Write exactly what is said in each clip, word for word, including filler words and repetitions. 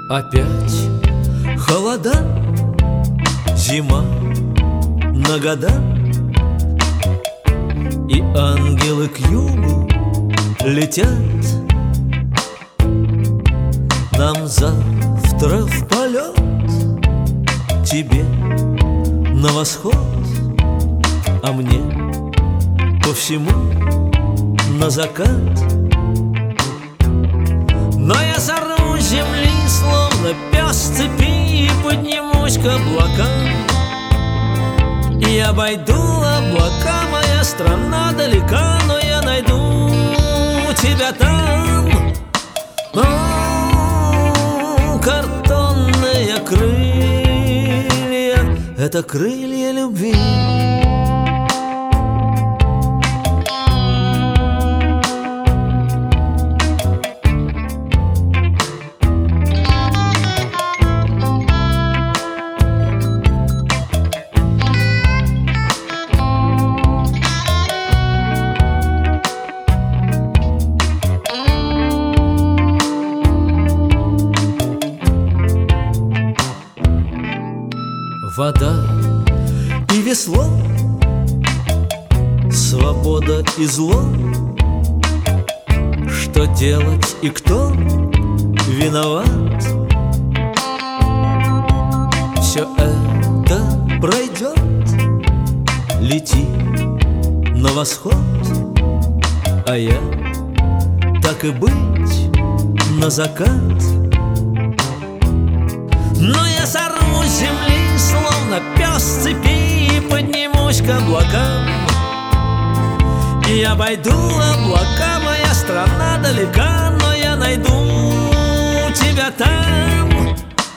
Опять холода, зима на года, и ангелы к югу летят. Нам завтра в полет, тебе на восход, а мне по всему на закат. Но я сорву с земли, словно пес с цепи, и поднимусь к облакам. И обойду облака, моя страна далека, но я найду тебя там. О, картонные крылья — это крылья любви. Вода и весло, свобода и зло. Что делать и кто виноват? Все это пройдет, лети на восход, а я, так и быть, на закат. Но я сорву с земли, словно пес с цепи, и поднимусь к облакам. И обойду облака, моя страна далека, но я найду тебя там.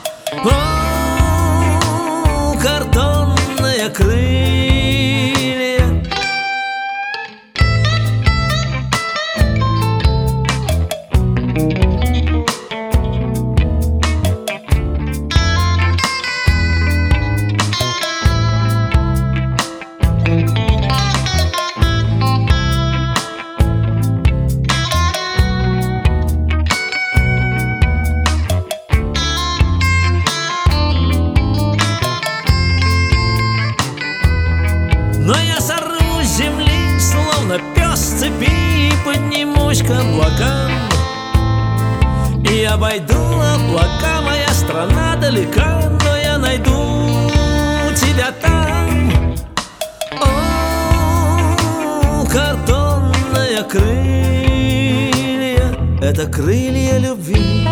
О, картонные крылья. Но я сорву с земли, словно пес с цепи, и поднимусь к облакам. И обойду облака, моя страна далека, но я найду тебя там. О, картонные крылья — это крылья любви.